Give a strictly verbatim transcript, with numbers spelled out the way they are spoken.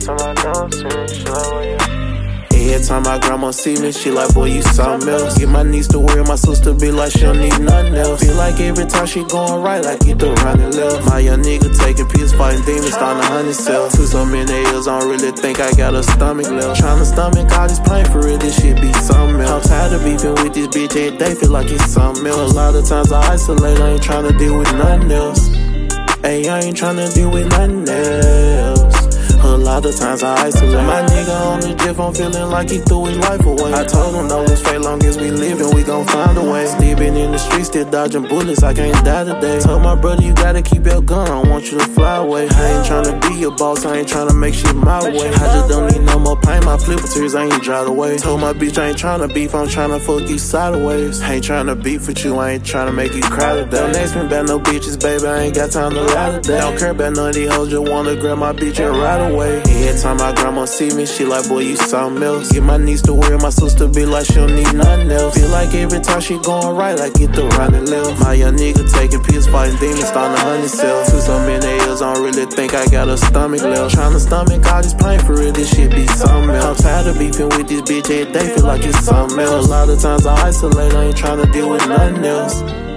time I don't see me, she like, well, yeah. Every time my grandma see me, she like, boy, you something else. Get my niece to worry, my sister be like, she don't need nothing else. Feel like every time she going right, I get the running left. My young nigga taking pills, fighting demons, starting to hunt himself. Took so many years, I don't really think I got a stomach left. Tryna stomach all this pain, for real, this shit be something else. I'm tired of beefing with this bitch every day, feel like it's something else. A lot of times I isolate, I ain't tryna deal with nothing else. Hey, I ain't tryna deal with nothing else. A lot of times I isolate. My nigga on the jet, I'm feeling like he threw his life away. I told him, no, it's fate, long as we living, we gon' find a way. Still been in the streets, still dodging bullets, I can't die today. Told my brother, you gotta keep your gun, I don't want you to fly away. I ain't tryna be your boss, I ain't tryna make shit my way. I just don't need no more pain, my flipper tears, I ain't dried away. Told my bitch, I ain't tryna beef, I'm tryna fuck you sideways. I ain't tryna beef with you, I ain't tryna make you cry today. Don't ask me about no bitches, baby, I ain't got time to lie today. Don't care about none of these hoes, just wanna grab my bitch and ride away. Every time my grandma see me, she like, boy, you something else. Get my niece to worry, my sister be like, she don't need nothing else. Feel like every time she going right, I get the running left. My young nigga taking pills, fighting demons, starting to hunt himself. Took so many years, I don't really think I got a stomach left. Tryna stomach all this pain, for real, this shit be something else. I'm tired of beefing with this bitch every day, feel like it's something else. A lot of times I isolate, I ain't tryna deal with nothing else.